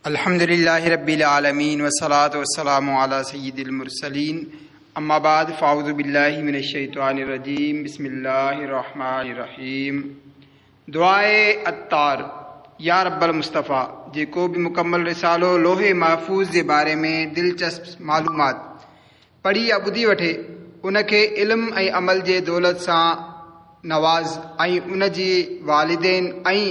अल्हम्दुलिल्लाहि रब्बिल आलमीन वस्सलातु वस्सलामु अला सय्यिदिल मुरसलीन अम्मा बाद फ़अऊज़ु बिल्लाहि मिनश शैतानिर रजीम बिस्मिल्लाहिर रहमानिर रहीम। दुआए अत्तार। या रब्बल मुस्तफ़ा, जेको भी मुकम्मल रिसालो लोहे महफूज़ जे बारे में दिलचस्प मालूमात पढ़ी या ॿुधी वठे, उनखे इल्म ऐं अमल जे दौलत सां नवाज़ ऐं उन जी वालिदैन ऐं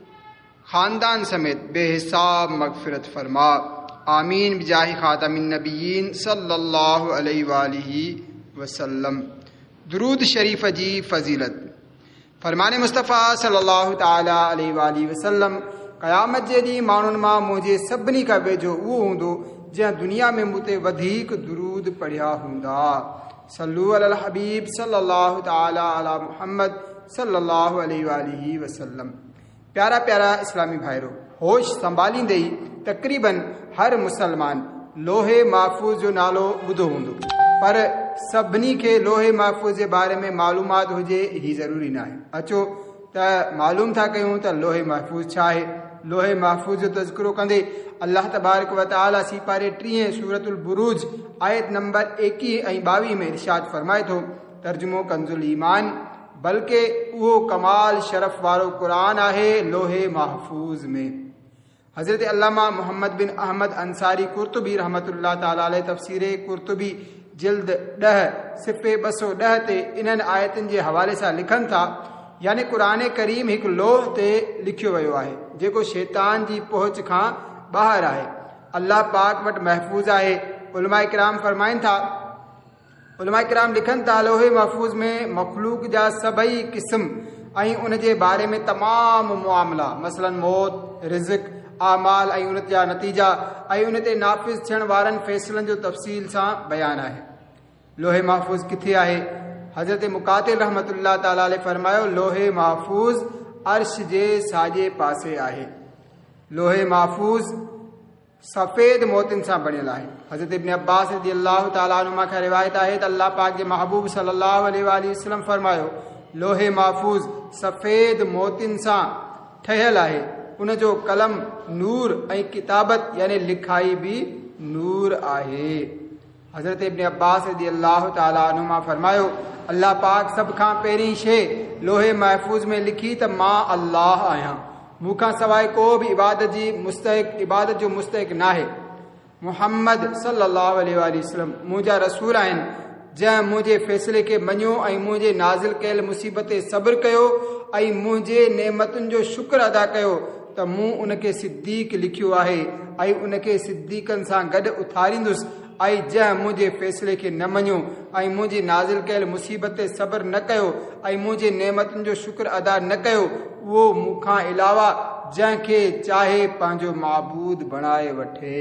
ख़ानदान समेत बेहिसाब मग़फ़िरत फरमा। आमीन बिजाहि ख़ातमिन नबिय्यीन सल्लल्लाहु अलैहि वालिहि वसल्लम। दुरूद शरीफ जी फ़ज़ीलत। फरमाने मुस्तफ़ा सल्लल्लाहु ताला अलैहि वालिहि वसल्लम, क़यामत जे ॾींहुं माण्हुनि मां मुंहिंजे सभिनी खां वेझो उहो हूंदो जंहिं दुनिया में मूं ते वधीक दुरूद पढ़िया हूंदा। सल्लू अलल हबीब सल्लल्लाहु ताला अला मुहम्मद सल्लल्लाहु अलैहि वालिहि वसल्लम। प्यारा प्यारा इस्लामी भाइरो, होश संभालींदे ई तक़रीबन हर मुसलमान लोहे महफूज़ जो नालो ॿुधो हूंदो, पर सभिनी खे लोहे महफूज़ जे बारे में मालूमात हुजे ही ज़रूरी न आहे। अचो त मालूम था कयूं त लोहे महफूज़ छा आहे। लोहे महफूज़ जो तज़किरो कंदे अल्लाह तबारक व तआला सीपारे 30 सूरतुल बुरूज आयत नंबर 21 ऐं 22 में इरशाद फरमाए थो, तर्जुमो कंजुल ईमान, बल्कि उहो कमाल शरफ वारो क़ुरान आहे लोहे महफूज़ में। हज़रत अल्लामा मोहम्मद बिन अहमद अंसारी कुर्तुबी रहमतुल्लाह ताला अलैह तफ़सीर कुर्तुबी जिल्द 10 सिफ़े 210 ते इन्हनि आयतुनि जे हवाले सां लिखनि था, यानी क़ुरान करीम हिकु लोह ते लिखियो वियो आहे जेको शैतान जी पहुच खां ॿाहिरि आहे, अल्लाह पाक वटि महफूज़ आहे। उलमा इकराम फरमाइनि था, उलमा इकराम लिखनि था, लोहे महफूज़ में मखलूक जा सभई क़िस्म ऐं उन जे बारे में तमामु मुआमला, मसलन मौत, रिज़्क़, आमाल ऐं उन जा नतीजा ऐं उन ते नाफ़िज़ थियण वारनि फ़ैसिलनि जो तफ़सील सां बयानु आहे। लोहे महफूज़ किथे आहे? हज़रत मुक़ातिल रहमतुल्लाह ताला अलैह फरमायो, लोहे महफूज़ अर्श जे साॼे पासे आहे। लोहे महफूज़ सफ़ेद मोतियुनि सां बणियल आहे। हज़रत इब्न अब्बास रज़ियल्लाहु ताला अन्हुमा खां रिवायत आहे त अल्लाह पाक जे महबूब सल्लल्लाहु अलैहि वसल्लम फरमायो, लोहे महफूज़ सफ़ेद मोतियुनि सां ठहियल आहे, उन जो कलम नूर ऐं किताबत यानी लिखाई भी नूर आहे। हज़रत इब्न अब्बास रज़ियल्लाहु ताला अन्हुमा फरमायो, अल्लाह पाक सभ खां पहिरीं शइ लोहे महफूज़ में लिखी त मां अल्लाह आहियां, मूंखां सवाइ को बि इबादत जो मुस्तहिक नाहे। मुहम्मद सल्लल्लाहु अलैहि वसल्लम मुंहिंजा रसूल आहिनि जंहिं मुंहिंजे फ़ैसिले खे मञियो ऐं मुंहिंजे नाज़िल कयल मुसीबत ते सब्र कयो ऐं मुंहिंजे नेमतुनि जो शुक्र अदा कयो त मूं उनखे सिद्दीक़ लिखियो आहे ऐं उनखे सिद्दीक़नि सां गॾु उथारींदुसि, ऐं जंहिं मुंहिंजे फ़ैसिले खे न मञियो ऐं मुंहिंजी नाज़िल कयल मुसीबत ते सब्र न कयो ऐं मुंहिंजे नेमतुनि जो शुक्र अदा न कयो, उहो मूंखां अलावा जंहिंखे चाहे पंहिंजो माबूद बणाए वठे।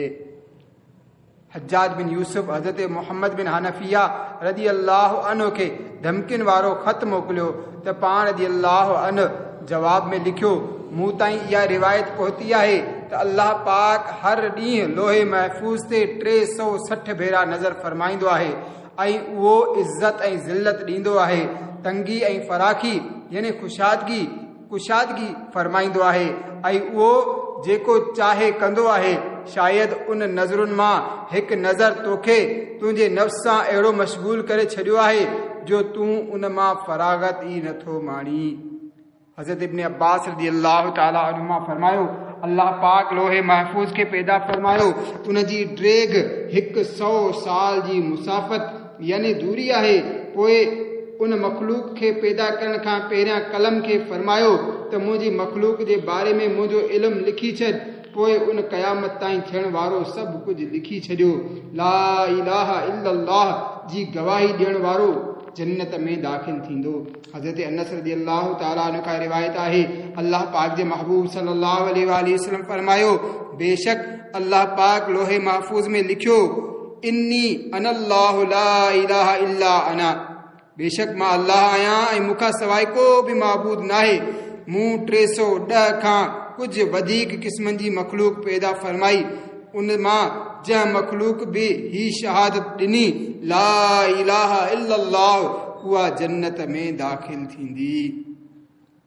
हज्जाज बिन यूसुफ हज़रत मोहम्मद बिन हनफिया रज़ियल्लाहु अन्हु खे धमकियुनि वारो ख़त मोकिलियो त पाण रज़ियल्लाहु अन्हु जवाब में लिखियो, मूं ताईं इहा रिवायत पहुती आहे त अल्लाह पाक हर ॾींहुं लोहे महफूज़ ते 360 भेरा नज़र फरमाईंदो आहे ऐं उहो इज़त ऐं ज़िल्लत ॾींदो आहे, तंगी ऐं फराखी यानी कुशादगी फरमाईंदो आहे ऐं उहो जेको चाहे कंदो आहे। शायदि उन नज़रुनि मां हिकु नज़र तोखे तुंहिंजे नफ़्स सां अहिड़ो मशगूल करे छॾियो आहे जो तूं उन मां फरागत ई नथो माणी। हज़रत इब्न अब्बास रज़ियल्लाहु ताला अन्हुमा फरमायो, अल्लाह पाक लोहे महफूज़ खे पैदा फरमायो, उन जी ड्रेग 100 साल जी मुसाफ़त यानी दूरी आहे। पोइ उन मखलूक खे पैदा करण खां पहिरियां कलम खे फरमायो त मुंहिंजी मखलूक जे बारे में मुंहिंजो इल्मु लिखी छॾ, पोइ उन क़यामत ताईं थियण वारो सभु कुझु लिखी छॾियो। ला इलाहा इल्लल्लाह जी गवाही ॾियण वारो जन्नत में दाख़िल थींदो। हज़रत अनस रज़ियल्लाहु ताला अन्हु खां रिवायत आहे, अल्लाह पाक जे महबूब सल्लल्लाहु अलैहि वसल्लम फरमायो, बेशक अल्लाह पाक लोहे महफूज़ में लिखियो, इन्नी अनल्लाहु ला इलाहा इल्ला अना, बेशक मां अल्लाह आहियां ऐं मूंखां सवाइ को बि माबूद नाहे। मूं 310 खां कुझु वधीक क़िस्मनि जी मखलूक पैदा फरमाई, उन मां जंहिं मखलूक बि ही शहादत ॾिनी ला इलाहा इल्लल्लाह, उहा जन्नत में दाख़िल थींदी।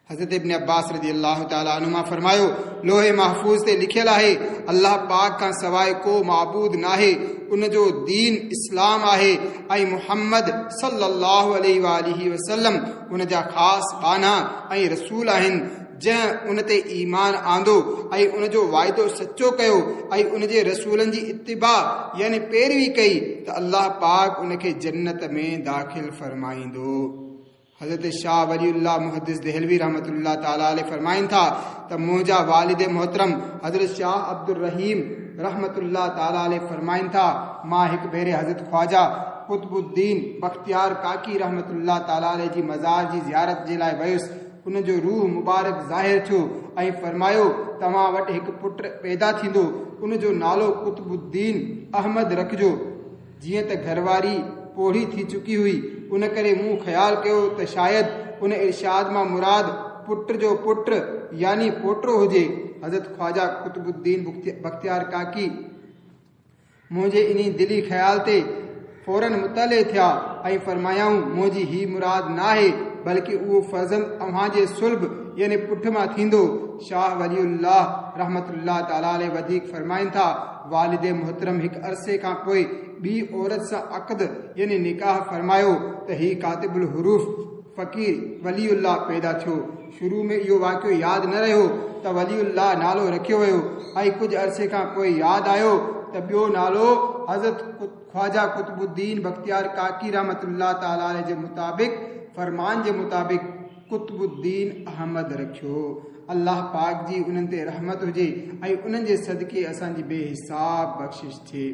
हज़रत इब्न अब्बास रज़ी अल्लाह ताला अन्हुमा फरमायो, लोहे महफूज़ ते लिखियल आहे, अल्लाह पाक खां सवाइ को माबूद नाहे, उन जो दीन इस्लाम आहे ऐं मुहम्मद सल्लल्लाहु अलैहि वालिहि वसल्लम उन जा ख़ासि बाना ऐं रसूल आहिनि। जंहिं उन ते ईमान आंदो ऐं उन जो वाइदो सचो कयो ऐं उन जे रसूलनि जी इत्तिबा यानी पैरवी कई त अल्लाह पाक उन खे जन्नत में दाख़िल फरमाईंदो। हज़रत शाह वलीउल्लाह मुहद्दिस देहलवी रहमतुल्लाह ताला अलैह फरमाइनि था त मुंहिंजा वालिद मोहतरम हज़रत शाह अब्दुल रहीम रहमतुल्लाह ताला अलैह फरमाइनि था, मां हिकु भेरे हज़रत ख्वाजा कुतुबुद्दीन बख्तियार काकी रहमतुल्लाह ताला अलैह जी मज़ार जी ज़ियारत जे लाइ वयुसि। उन जो रूह मुबारक ज़ाहिर थियो ऐं फरमायो, तव्हां वटि हिकु पुटु पैदा थींदो, उन जो नालो कुतुबुद्दीन अहमद रखिजो। जीअं त घरवारी पोढ़ी थी चुकी हुई, उन करे मूं ख़्यालु कयो त शायदि उन इरशाद मां मुराद पुट जो पुटु यानी पोटो हुजे। हज़रत ख्वाजा कुतुबुद्दीन बख्तियार काकी मुंहिंजे इन दिली ख़्याल ते फौरन मुतले थिया ऐं फरमायाऊं, मुंहिंजी ही मुराद नाहे बल्कि उहो फर्ज़ंद अव्हां जे सुल्ब यानी पुठ मां थींदो। शाह वलीउल्लाह रहमतुल्लाह ताला अलैह वधीक फरमाइनि था, वालिद मोहतरम हिकु अरसे खां पोइ ॿी औरत सां अक़द यानी निकाह फरमायो त ही कातिबुल हुरूफ फ़कीर वलीउल्लाह पैदा थियो। शुरू में इहो वाक़ियो यादि न रहियो त वलीउल्लाह नालो रखियो वियो ऐं कुझु अरसे खां पोइ यादि आयो त ॿियो नालो हज़रत ख्वाजा कुतुबुद्दीन बख्तियार काकी रहमतुल्लाह ताला अलैह जे मुताबिक़ फरमान जे मुताबिक़ कुतुबुद्दीन अहमद रखियो। अल्लाह पाक जी उन्हनि ते रहमत हुजे ऐं उन्हनि जे सदके असांजी बेहिसाब बख़्शिश थिए।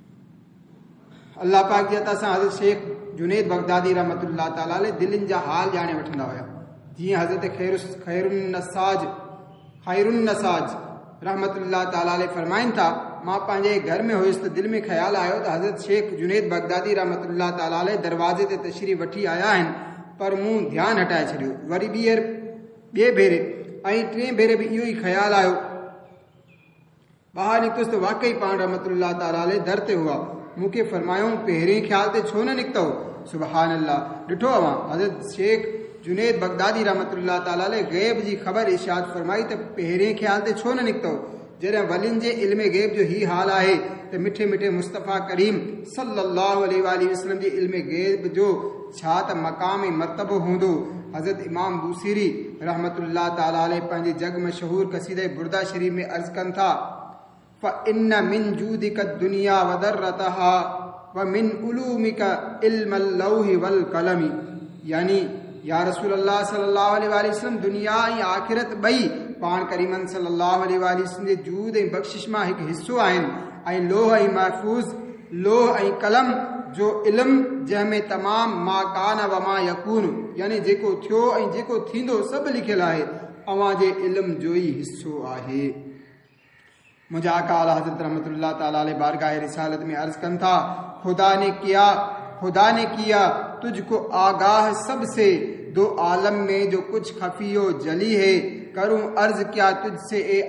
अल्लाह पाक जी अता सां हज़रत शेख जुनैद बगदादी रहमतुल्लाह ताला अलैह दिलनि जा हाल ॼाणे वठंदा हुया। जीअं हज़रत खैरुन नसाज रहमतुल्लाह ताला अलैह फरमाइनि था, मां पंहिंजे घर में हुयुसि त दिलि में ख़्यालु आयो त हज़रत शेख जुनैद बगदादी रहमतुल्लाह ताला अलैह दरवाज़े ते तशरीफ़ वठी आया आहिनि, पर मूं ध्यानु हटाए छॾियो। वरी ॿिए भेरे ऐं टे भेरे बि इहो ई ख़्यालु आयो। ॿाहिरि निकितुसि त वाक़ई पाण रहमतुल्लाह ताला अलैह दर ते हुआ। मूंखे फरमायूं, पहिरें ख़्याल ते छो न निकितो? सुबहान अल्लाह, ॾिठो अवां हज़रत शेख जुनैद बगदादी रहमतुल्लाह ताला अलैह ग़ैब जी ख़बर इरशाद फरमाई त पहिरें ख़्याल ते छो न निकितो? जॾहिं वलियुनि जे इल्म ग़ैब जो ही हाल आहे त मिठे मिठे मुस्तफ़ा करीम सल्लल्लाहु अलैहि वसल्लम जे इल्म ग़ैब जो छा त मक़ाम ऐं मर्तबो हूंदो। हज़रत इमाम बूसीरी रहमतुल्लाह ताला अलैह पंहिंजे जग मशहूर क़सीदा बुरदा शरीफ़ में अर्ज़ कनि था, फ़इन्न मिन जूदिक दुनिया वदर्रतहा व मिन उलूमिका इल्मल लौहि वल कलमी, यानी या रसूल अल्लाह सल्लल्लाहु अलैहि वसल्लम दुनिया ऐं आख़िरत ॿई पाण करीमन सल्लल्लाहु अलैहि वसल्लम जे जूद ऐं बख़्शिश मां हिकु हिसो आहिनि ऐं लोह ऐं महफूज़ लोह ऐं कलम जो इल्म जंहिंमें तमाम मा कान व मा यकून यानी जेको थियो ऐं जेको थींदो सभु लिखियलु आहे, अव्हां जे इल्म जो ई हिसो आहे। मुंहिंजा आका आला हज़रत रहमतुल्लाह ताला अलैह बारगाह रिसालत में अर्ज़ कनि था, खुदा ने किया तुझको आगाह सबसे, दो आलम में जो कुछ खफियो जली है, करूं अर्ज क्या तुझसे ए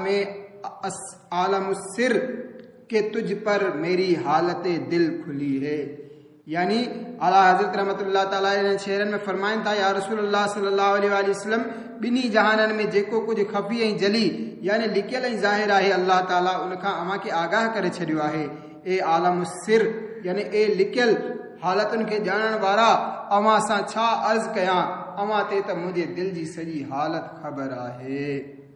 आलम सिर के तुझ पर मेरी हालत दिल खुली है। यानी आला हज़रत रहमतुल्लाह ताला अलैह शेरन में फरमाइनि था, या रसूल अल्लाह सल्लल्लाहु अलैहि वसल्लम ॿिन्ही जहाननि में जेको कुझु खफ़ी ऐं जली यानी लिकियल ऐं ज़ाहिर आहे, अल्लाह ताला उनखां अव्हां खे आगाह करे छॾियो आहे। ए आलम सिर यानी ए लिकियल हालतुनि खे ॼाणण वारा, अव्हां सां छा अर्ज़ कयां, अव्हां ते त मुंहिंजे दिल जी सॼी हालत ख़बर आहे।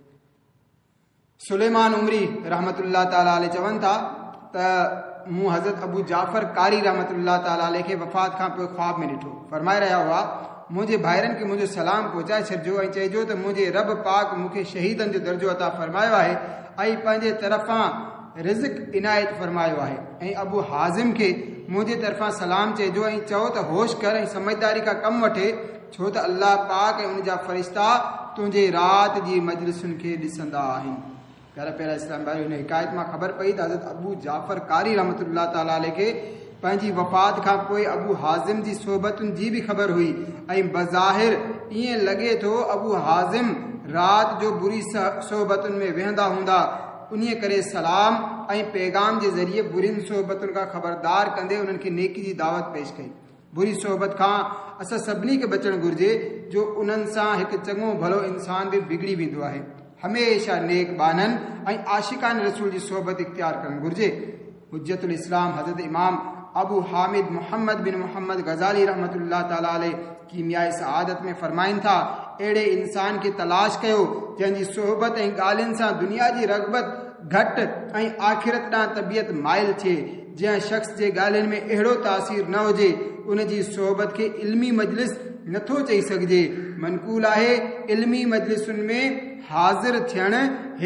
सुलेमान उमरी रहमतुल्लाह ताला अलैह चवनि था त मूं हज़रत अबू जाफ़र कारी रहमतुल्लाह ताला अलैह खे वफ़ात खां पोइ ख्वाब में ॾिठो। फरमाए रहिया हुआ, मुंहिंजे भाइरनि खे मुंहिंजो सलाम पहुचाए छॾिजो ऐं चइजो त मुंहिंजे रब पाक मूंखे शहीदनि जो दर्जो अता फरमायो आहे ऐं पंहिंजे तरफ़ां रिज़्क़ इनायत फरमायो आहे। ऐं अबू हाज़िम खे मुंहिंजे तरफ़ां सलाम चइजो ऐं चओ त होश कर ऐं समझदारी खां कमु वठे, छो त अल्लाह पाक ऐं उनजा फ़रिश्ता तुंहिंजे राति जी मजलिसुनि खे ॾिसंदा आहिनि। प्यारा प्यारा इस्लाम भाई, हुन हिकायत मां ख़बर पई त हज़रत अबू जाफ़र कारी रहमतुल्लाह ताला अलैह खे पंहिंजी वफ़ात खां पोइ अबू हाज़िम जी सोबतुनि जी बि ख़बर हुई ऐं बज़ाहिर ईअं लॻे थो अबू हाज़िम राति जो बुरी सोबतुनि में वेहंदा हूंदा, उन्हीअ करे सलाम ऐं पैगाम जे ज़रिए बुरियुनि सोबतुनि खां ख़बरदार कंदे उन्हनि खे नेकी जी दावत पेश कई। बुरी सोबत खां असां सभिनी खे बचणु घुरिजे, जो उन्हनि सां हिकु चङो भलो इंसान बि बिगड़ी वेंदो आहे। हमेशा नेक बाननि ऐं आशिकान रसूल जी सोहबत इख्तियार करणु घुर्जे। हुज्जतुल इस्लाम हज़रत इमाम अबू हामिद मोहम्मद बिन मोहम्मद गज़ाली रहमतुल्लाह ताला अलैह कीमियाए सआदत में फरमाइनि था, अहिड़े इंसान खे तलाश कयो जंहिंजी सोहबत ऐं ॻाल्हियुनि सां दुनिया जी रग़बत घटि ऐं आख़िरत ॾांहुं तबियत माइल थिए। जंहिं शख़्स जे ॻाल्हियुनि में अहिड़ो तासीर न हुजे उन जी सोहबत खे इल्मी मजलिस नथो चई सघिजे। मनकूल आहे, इल्मी मजलिसुनि में हाज़िर थियणु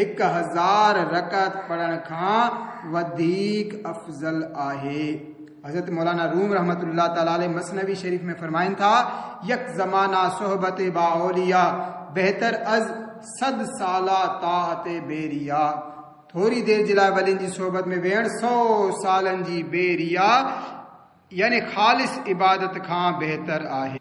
1000 रकात पढ़ण खां वधीक अफ़ज़ल आहे। हज़रत मौलाना रूम रहमतुल्लाह ताला अलैह मसनवी शरीफ में फरमाइनि था, यक ज़माना सोहबत बाओलिया बेहतर अज 100 साला ताअत बेरिया। थोरी देर जे लाइ वलियुनि जी सोहबत में वेहण 100 सालनि जी बेरिया यानी ख़ालिस इबादत खां बेहतर आहे।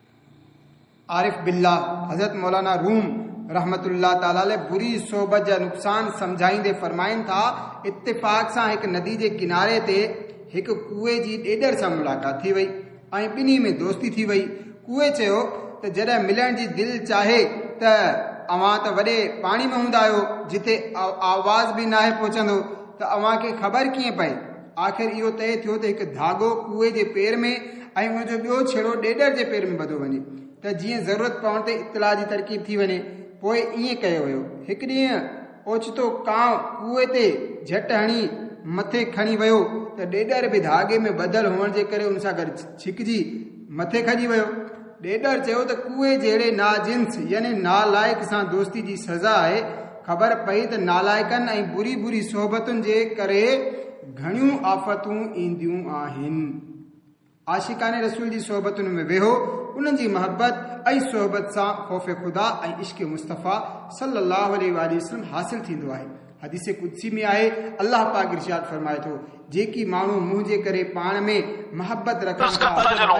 आरिफ बिल्ला हज़रत मौलाना रूम रहमतुल्लाह ताला अलैह बुरी सोहबत जा नुक़सान सम्झाईंदे फरमाइनि था, इत्तिफ़ाक़ सां हिकु नदी जे किनारे ते हिकु कुएं जी ॾेॾर सां मुलाक़ात थी वई ऐं ॿिन्ही में दोस्ती थी वई। कुएं चयो त जॾहिं मिलण जी दिलि चाहे त अव्हां त वॾे पाणी में हूंदा आहियो जिते आवाज़ बि नाहे पहुचंदो, त अव्हां खे ख़बर कीअं पए? आख़िर इहो तय थियो त हिकु धाॻो कुएं जे पेर में ऐं उनजो ॿियो छेड़ो ॾेॾर जे पेर में ॿधो वञे त जीअं ज़रूरत पवण ते इत्तला जी तरकीब थी वञे। पोइ ईअं कयो वियो। हिकु ॾींहुं ओचितो कांव कुएं ते झटि हणी मथे खणी वियो त ॾेॾर बि धागे में ॿधल हुअण जे करे उन सां गॾु छिकिजी मथे खॼी वियो। ॾेॾर चयो त कुएं जहिड़े नाजिन्स यानी नालाइक सां दोस्ती जी सज़ा आहे। ख़बर पई त नालाइकनि ऐं बुरी बुरी सोहबतुनि जे करे घणियूं आफ़तूं ईंदियूं आहिनि। आशिकाने रसूल जी सोहबतुनि में वेहो, उन्हनि जी मोहब्बत ऐं सोहबत सां ख़ौफ़ ख़ुदा ऐं इश्क़ मुस्तफ़ा सल्लल्लाहु अलैहि वसल्लम हासिल थींदो आहे। हदीस कुदसी में आहे, अल्लाह पाक इरशाद फरमाए थो, जेकी माण्हू मुंहिंजे करे पाण में मोहब्बत रखनि था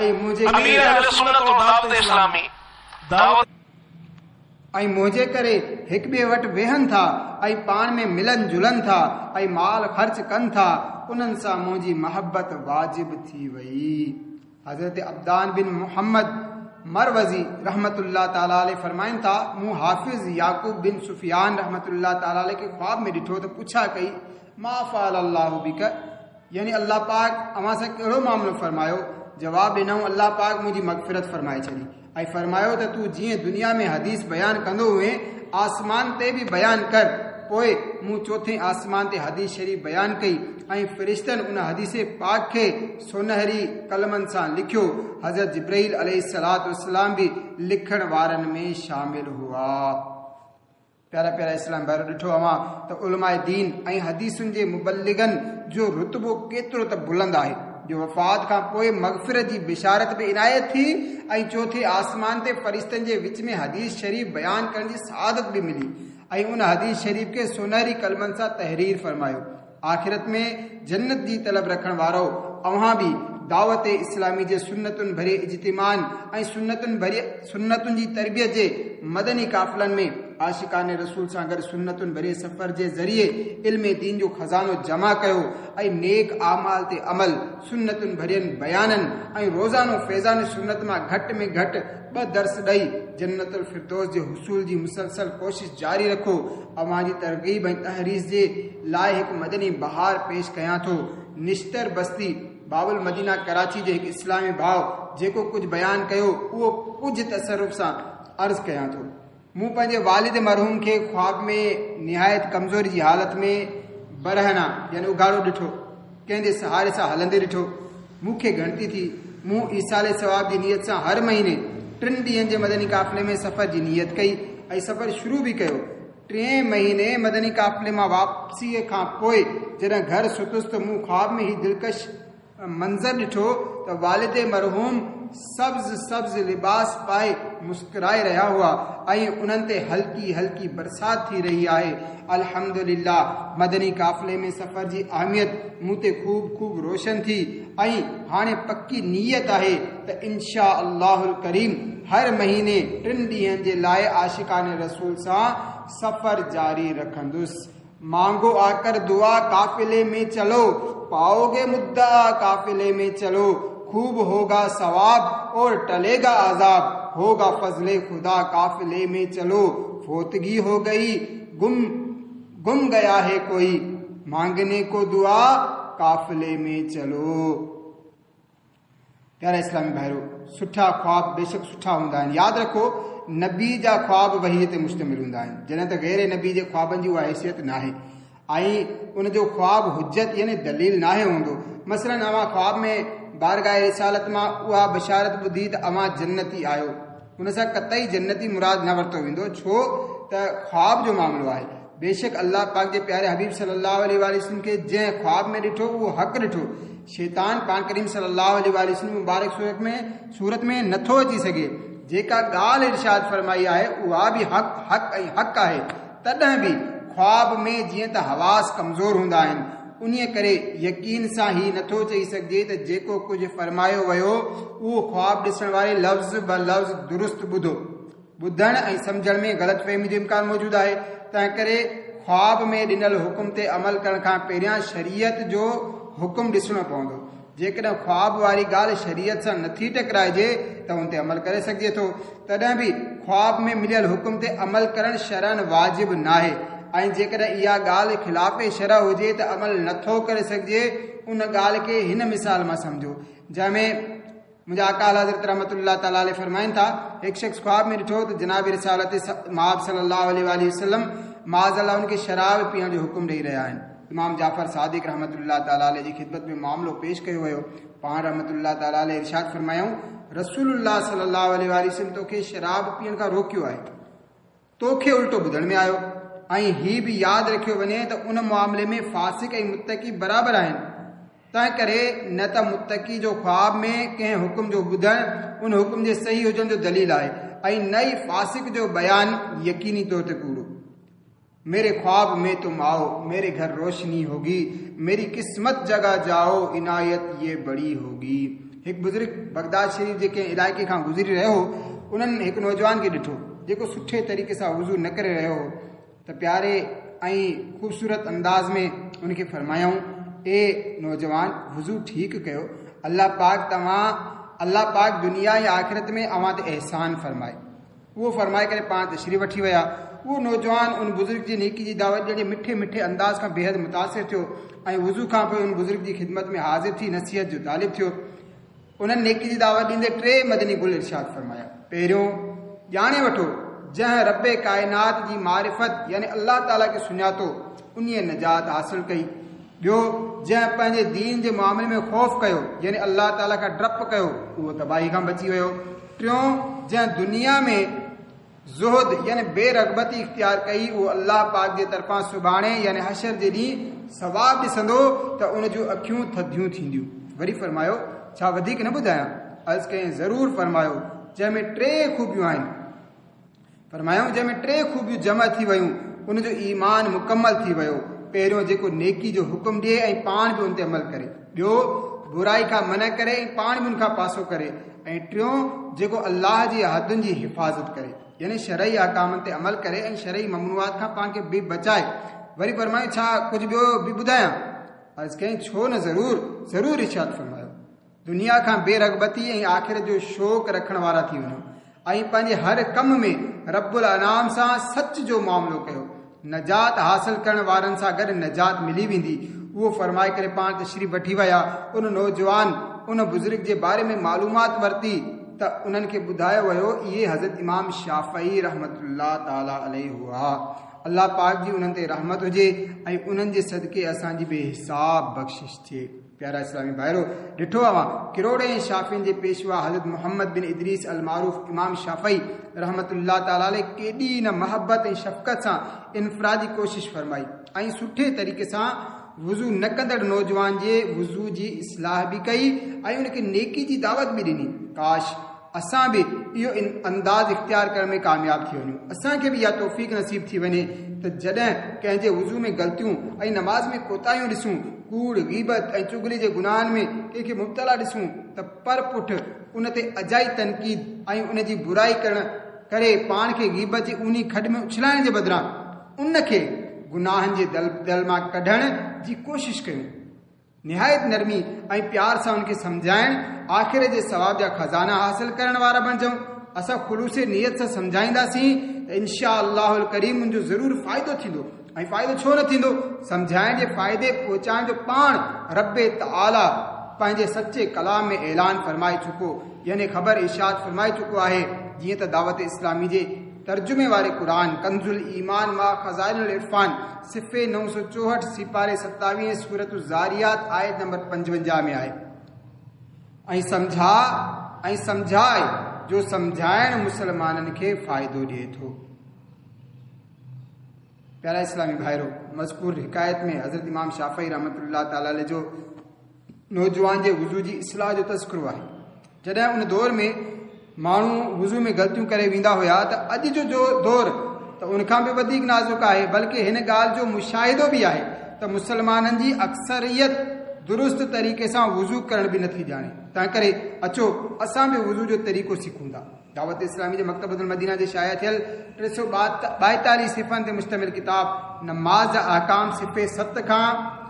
ऐं मुंहिंजे करे हिक ॿिए वटि वेहनि था ऐं पाण में मिलनि जुलनि था ऐं माल ख़र्च कनि था, उन्हनि सां मुंहिंजी मोहब्बत वाजिब थी वई। हज़रत अब्दान बिन मोहम्मद मरवज़ी रहमतुल्लाह ताला अलैह फरमाइनि था, मूं हाफ़िज़ याकूब बिन सुफियान रहमतुल्लाह ताला अलैह खे ख्वाब में ॾिठो त पुछा कई, मा फ़अल अल्लाहु बिक, यानी अल्लाह पाक अव्हां सां कहिड़ो मामिलो फरमायो? जवाब ॾिनऊं, अल्लाह पाक मुंहिंजी मग़फ़िरत फरमाए छॾी ऐं फरमायो त तूं जीअं दुनिया में हदीस बयानु कंदो हुए आसमान ते बि बयानु कर। पोइ मूं चोथे आसमान ते हदीस शरीफ़ बयानु कई ऐं फ़रिश्तनि उन हदीस पाक खे सोनहरी कलमनि सां लिखियो। हज़रत जिब्राईल अलैहिस्सलातु वस्सलाम बि लिखण वारनि में शामिल हुआ। प्यारा प्यारा इस्लाम भाइरो, ॾिठो अवां त उलमाए दीन ऐं हदीसुनि जे मुबल्लिगनि जो रुतबो केतिरो त बुलंद आहे जो वफ़ात खां पोइ मग़फ़िरत जी बिशारत बि इनायत थी ऐं चोथे आसमान ते फ़रिश्तनि जे विच में हदीस शरीफ़ बयानु करण जी सआदत बि मिली ऐं उन हदीस शरीफ़ खे सोनहरी कलमनि सां तहरीर फरमायो। आख़िरत में जन्नत जी तलब रखण वारो अव्हां बि दावत इस्लामी जे सुन्नतुनि भरे इज्तिमान ऐं सुन्नतुनि जी तरबियत जे मदनी काफ़िलनि में आशिकाने रसूल सां गॾु सुन्नतुनि भरे सफ़र जे ज़रिए इल्म दीन जो खज़ानो जमा कयो ऐं नेक आमाल ते अमल, सुन्नतुनि भरियनि बयाननि ऐं रोज़ानो फैज़ान सुन्नत मां घटि में घटि 2 दर्स ॾेई जन्नतुल फिरदौस जे हुसूल जी मुसलसल कोशिश जारी रखो। अव्हां जी तरग़ीब ऐं तहरीस जे लाइ हिकु मदनी बहार पेश कयां थो। निश्तर बस्ती बाबुल मदीना कराची जे हिकु इस्लामी भाउ जेको कुझु बयानु कयो उहो कुझु तसरुफ़ सां अर्ज़ कयां थो। मूं पंहिंजे वालिद मरहूम खे ख्वाब में निहायत कमज़ोरी जी हालत में बरहना यानी उघाड़ो ॾिठो, कंहिं जे सहारे सां हलंदे ॾिठो। मूंखे गणती थी। मूं ईसाले सवाब जी नियत सां हर महीने 3 ॾींहंनि जे मदनी काफ़िले में सफ़र जी नियत कई ऐं सफ़र शुरू बि कयो। 3 महीने मदनी काफ़िले मां वापसीअ खां पोइ जॾहिं घर सुतुसि त मूं ख्वाब में ही दिलकश मंज़र ॾिठो त वालिद मरहूम सब्ज़ लिबास पाए मुस्कुराए रहिया हुआ ऐं उन्हनि ते हल्की हल्की बरसात थी रही आहे। अल्हम्दुलिल्लाह, मदनी काफ़िले में सफ़र जी अहमियत मूं ते खूब रोशन थी ऐं हाणे पक्की नीयत आहे त इंशा अल्लाहुल करीम हर महीने 3 ॾींहंनि जे लाइ आशिकाने रसूल सां सफ़र जारी रखंदुसि। मांगो आकर दुआ काफ़िले में चलो, पाओगे मुद्दा काफ़िले में चलो, खूब होगा सवाब और टलेगा आजाब, होगा फजले खुदा काफिले में चलो, फोतगी हो गई गुम गया है कोई, मांगने को दुआ काफिले में चलो। प्यारा इस्लामी भाइरो, सुठा ख्वाब बेशक सुठा हूंदा आहिनि। यादि रखो नबी जा ख्वाब वही ते मुश्तमिल हूंदा आहिनि, जॾहिं त गैर नबी जे ख्वाबनि जी उहा हैसियत नाहे ऐं उन जो ख्वाब हुज्जत यानी दलील नाहे हूंदो। मसलन अवां ख्वाब में बारगाह रिसालत मां उहा बशारत ॿुधी त अवां जन्नती आहियो, उन सां कतई जन्नती मुराद न वरितो वेंदो, छो त ख्वाब जो मामिलो आहे। बेशक अल्लाह पाक जे प्यारे हबीब सल्लल्लाहु अलैहि वसल्लम खे जंहिं ख्वाब में ॾिठो उहो हक़ ॾिठो। शैतान पान करीम सल्लल्लाहु अलैहि वसल्लम मुबारक सूरत में नथो अची सघे। जेका ॻाल्हि इरशाद फरमाई आहे उहा बि हक़ आहे। तॾहिं बि ख्वाब में जीअं त हवास कमज़ोर हूंदा आहिनि, उन्हीअ करे यकीन सां ही नथो चई सघिजे त जेको कुझु फरमायो वियो उहो ख्वाब ॾिसण वारे लफ़्ज़ ब लफ़्ज़ दुरुस्त ॿुधो। ॿुधण ऐं सम्झण में ग़लतफ़हमी जो इम्कान मौजूदु आहे। तंहिं करे ख्वाब में ॾिनल हुकुम ते अमल करण खां पहिरियां शरीयत जो हुकुम ॾिसणो पवंदो। जेकॾहिं ख्वाब वारी ॻाल्हि शरीयत सां नथी टकराइजे त उन ते अमल करे सघिजे थो। तॾहिं बि ख्वाब में मिलियल हुकुम ते अमल करणु शरअन वाजिब नाहे, ऐं जेकॾहिं इहा ॻाल्हि ख़िलाफ़ शरअ हुजे त अमल नथो करे सघिजे। उन ॻाल्हि खे हिन मिसाल मां सम्झो, जंहिंमें मुंहिंजा आका हज़रत रहमतुल्लाह ताला अलैहि फरमाइनि था, हिकु शख़्स ख्वाब में ॾिठो त जनाब रिसालत माब सल्लल्लाहु अलैहि वसल्लम माज़अल्लाह उनखे शराब पीअण जो हुकुम ॾेई रहिया आहिनि। इमाम जाफ़र सादिक रहमतुल्लाह ताला अलैहि जी ख़िदमत में मामिलो पेश कयो वियो। पाण रहमतुल्लाह ताला अलैहि इरशाद फरमायूं, रसूलुल्लाह सल्लल्लाहु अलैहि वसल्लम तोखे शराब पीअण खां रोकियो आहे, तोखे उल्टो ॿुधण में आयो। ऐं ही बि यादि रखियो वञे त उन मामले में फासिक ऐं मुत्तकी बराबरि आहिनि। तंहिं करे न त मुत्तकी जो ख्वाब में कंहिं हुकुम जो ॿुधणु उन हुकुम जे सही हुजण जो दलील आहे, ऐं न ई फासिक जो बयान यकीनी तौर ते कूड़ो। मेरे ख्वाब में तुम आओ, मेरे घर रोशनी होगी, मेरी किस्मत जगह जाओ, इनायत ये बड़ी होगी। हिकु बुज़ुर्ग बगदाद शरीफ़ जे कंहिं इलाइक़े खां गुज़री रहियो हो, उन्हनि हिकु नौजवान खे ॾिठो जेको सुठे तरीक़े सां वुज़ू न करे रहियो हो, त प्यारे ऐं ख़ूबसूरत अंदाज़ में उनखे फरमायूं, ए नौजवान वुज़ू ठीकु कयो, अल्लाह पाक दुनिया ऐं आख़िरत में अव्हां ते एहसान फरमाए। उहो फरमाए करे पाण तशरीफ़ वठी विया। उहो नौजवान उन बुज़ुर्ग जी नेकी जी दावत ॾियणी मिठे मिठे अंदाज़ खां बेहद मुतासिर थियो ऐं वुज़ू खां पोइ उन बुज़ुर्ग जी ख़िदमत में हाज़िर थी नसीहत जो तालिब थियो। उन्हनि नेकी जी दावत ॾींदे 3 मदनी गुल इरशाद फरमाया। पहिरियों, ॼाणे वठो जंहिं रब काइनात जी मारिफत यानी अल्लाह ताला खे सुञातो उन नजात हासिल कई। ॿियो, जंहिं पंहिंजे दीन जे मामले में ख़ौफ़ कयो यानी अल्लाह ताला खां डपु कयो उहो तबाही खां बची वियो। टियों, जंहिं दुनिया में ज़ुहद यानी बेरग़बती इख्तियार कई उहो अल्लाह पाक जे तरफ़ां सुभाणे यानी हशर जे ॾींहुं सवाब ॾिसंदो त उन जूं अखियूं थधियूं थींदियूं। वरी फरमायो, छा वधीक न ॿुधायां? अर्ज़ कयईं, ज़रूरु फरमायो। जंहिंमें 3 खूबियूं आहिनि। फरमायूं, जंहिंमें 3 खूबियूं जमा थी वियूं उन जो ईमान मुकमल थी वियो। पहिरियों, जेको नेकी जो हुकुम ॾिए ऐं पाण बि उन ते अमल करे। ॿियो, बुराई खां मना करे ऐं पाण बि उन खां पासो करे। ऐं टियों, जेको अल्लाह जी हदुनि जी हिफ़ाज़त करे यानी शरई अहकामनि ते अमल करे ऐं शरई ममनूआत खां पाण खे बि बचाए। वरी फरमायूं, छा कुझु ॿियो बि ॿुधायां? अर्ज़ कयईं, छो न, ज़रूरु इरशाद फरमायो। दुनिया खां बेरग़बती ऐं आख़िरत जो शौक़ रखण वारा थी वञो ऐं पंहिंजे हर कम में रब्बुल अनाम सां सच जो मामिलो कयो। नजात हासिल करण वारनि सां गॾु नजात मिली वेंदी। उहो फरमाए करे पाण तशरीफ़ वठी विया। उन नौजवान उन बुज़ुर्ग जे बारे में मालूमात वरिती त उन्हनि खे ॿुधायो वियो इहे हज़रत इमाम शाफ़ई रहमतुल्लाह ताला अलैहि हुआ। अल्लाह पाक जी उन्हनि ते रहमत हुजे ऐं उन्हनि जे सदके असांजी बेहिसाब बख़्शिश थिए। प्यारा इस्लामी भाइरो, ॾिठो अवां किरोड़े शाफ़ियुनि जे पेशवा हज़रत मोहम्मद बिन इदरीस अल मारूफ़ इमाम शाफ़ई रहमतुल्लाह ताला अलैहि केॾी न महबत ऐं शफ़क़त सां इनफ़रादी कोशिश फरमाई ऐं सुठे तरीक़े सां वुज़ू न कंदड़ नौजवान जे वुज़ू जी इस्लाह बि कई ऐं उनखे नेकी जी दावत बि ॾिनी। काश असां बि इहो अंदाज़ इख्तियार करण में कामयाब थी वञूं। असांखे बि इहा तौफ़ीक़ नसीब थी वञे त जॾहिं कंहिंजे वुज़ू में ग़लतियूं ऐं नमाज़ में कोताहियूं ॾिसूं, कूड़ गीबत ऐं चुगली जे गुनाहनि में कंहिंखे मुब्तला ॾिसूं त पर पुठ उन ते अजाई तनक़ीद ऐं उन जी बुराई करे पाण खे गीबत जी ऊनी खॾ में उछलाइण जे बदिरां उन खे गुनाहनि जे दल मां कढण जी कोशिश कयूं। निहायत नरमी ऐं प्यार सां उनखे सम्झाइण, आख़िर जे सवाब जा खज़ाना हासिल करण वारा बणिजऊं। असां ख़ुलूस नियत सां सम्झाईंदासीं त इंशा अल्लाहुल करीम मुंहिंजो ज़रूरु फ़ाइदो थींदो। ऐं फ़ाइदो छो न थींदो? सम्झाइण जे फ़ाइदे पहुचाइण जो पाण रब्बे तआला पंहिंजे सचे कलाम में ऐलान फरमाए चुको, यानी ख़बर इरशाद फरमाए चुको आहे। जीअं त दावत इस्लामी जे तर्जुमे वारे क़ुरान कंजुल ईमान मां खज़ाइनुल इरफान सिफ़े 964 सिपारे 27 सूरत ज़ारियात आयत नंबर 55 में आहे। ऐं सम्झाए जो सम्झाइण मुसलमाननि खे फ़ाइदो ॾिए थो। प्यारा इस्लामी भाइरो, मज़कूर हिकायत में हज़रत इमाम शाफ़ई रहमतुल्लाह तआला अलैह जो नौजवान जे वुज़ू जी इस्लाह जो तज़किरो आहे। जॾहिं उन दौर में माण्हू वुज़ू में ग़लतियूं करे वेंदा हुया, त अॼु जो दौर त उनखां बि वधीक नाज़ुक आहे। बल्कि हिन ॻाल्हि जो मुशाहिदो बि आहे त मुसलमाननि जी अक्सरियत दुरुस्त तरीक़े सां वुज़ू करण बि नथी ॼाणे। तंहिं करे अचो असां बि वुज़ू जो तरीक़ो सिखूं था। दावत इस्लामी जे मकतबुल मदीना जे शाया थियल 342 सिफ़नि ते मुश्तमिल किताब नमाज़ जा अहकाम सिफ़े 7 खां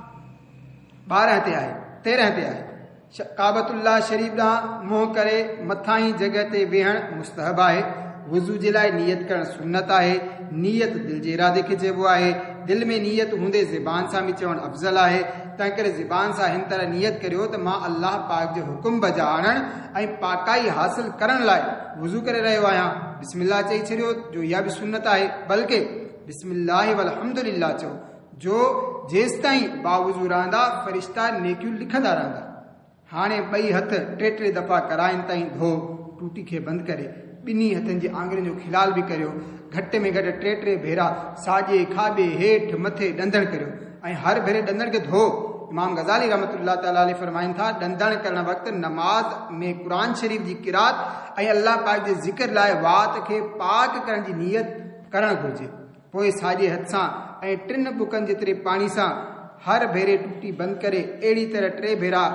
12 ते आहे 13 ते आहे। काबतुल्लाह शरीफ ॾांहुं मुंहुं करे मथां ई जॻह ते वेहण मुस्तहब आहे। वुज़ू जे लाइ नियत करणु सुन्नत आहे। नियत दिल जे इरादे खे चइबो आहे। दिल में नियत हूंदे ज़बान सां बि चवणु अफ़ज़ल आहे। तंहिं करे ज़बान सां हिन तरह नियत करियो त मां अल्लाह पाक जो हुकुम बजा आणण ऐं पाकाई हासिल करण लाइ वुज़ू करे रहियो आहियां। बिस्मिल्लाह चई छॾियो, जो इहा बि सुन्नत आहे। बल्कि बिस्मिल्लाह वल्हम्दुलिल्लाह चओ, जो जेसि ताईं बावुज़ू रहंदा फ़रिश्ता नेकियूं लिखंदा रहंदा। हाणे ॿई हथ टे दफ़ा कराइनि ताईं धो, टूटी खे बंदि करे ॿिन्ही हथनि जे आङुरियुनि जो खिलाल बि करियो। घटि में घटि टे भेरा साॼे खाॿे हेठि मथे ॾंदण करियो ऐं हर भेरे ॾंदण खे धो। इमाम गज़ाली रहमतुल्लाह तआला अलैह फरमाइनि था, ॾंदण करण वक़्तु नमाज़ में क़ुरान शरीफ जी क़िरात ऐं अल्लाह पाक जे ज़िक्र लाइ वात खे पाक करण जी नियत करणु घुरिजे। पोइ साॼे हथ सां ऐं 3 बुकनि जेतिरे पाणी सां हर भेरे टूटी बंदि करे अहिड़ी तरह 3 भेरा